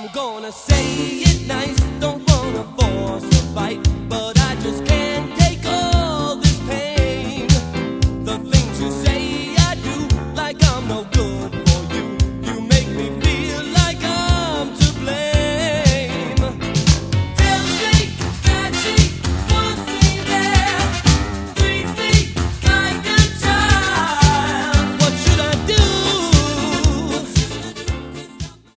I'm gonna say it nice, don't wanna force a fight, but